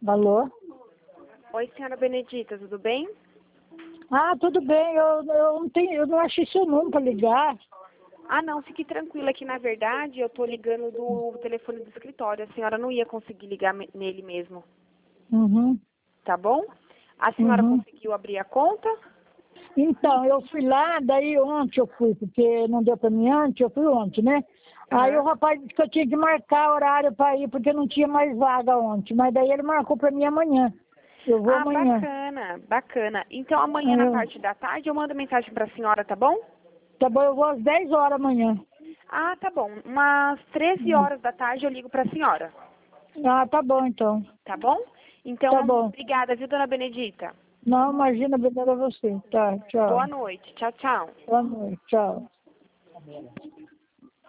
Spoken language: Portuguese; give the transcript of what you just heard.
Alô? Oi, senhora Benedita, tudo bem? Ah, tudo bem, eu não achei seu número para ligar. Ah, não, fique tranquila que, na verdade, eu tô ligando do telefone do escritório. A senhora não ia conseguir ligar nele mesmo, Uhum, tá bom? A senhora uhum. conseguiu abrir a conta? Então, eu fui lá, daí ontem eu fui, porque não deu para mim antes, eu fui ontem, né? Aí o Aham. rapaz disse que eu tinha que marcar horário para ir, porque não tinha mais vaga ontem. Mas daí ele marcou para mim amanhã. Eu vou Ah, amanhã. bacana, bacana. Então, amanhã, Aí na eu, parte da tarde, eu mando mensagem pra senhora, tá bom? tá bom, eu vou às 10 horas amanhã. Ah, tá bom. Umas 13 Hum. horas da tarde eu ligo pra senhora, Ah, tá bom então. tá bom? Tá Então, bom. obrigada, viu, dona Benedita? Não, imagina, obrigada a você. Tá, Boa tchau. noite. Tchau, tchau. Boa noite, tchau.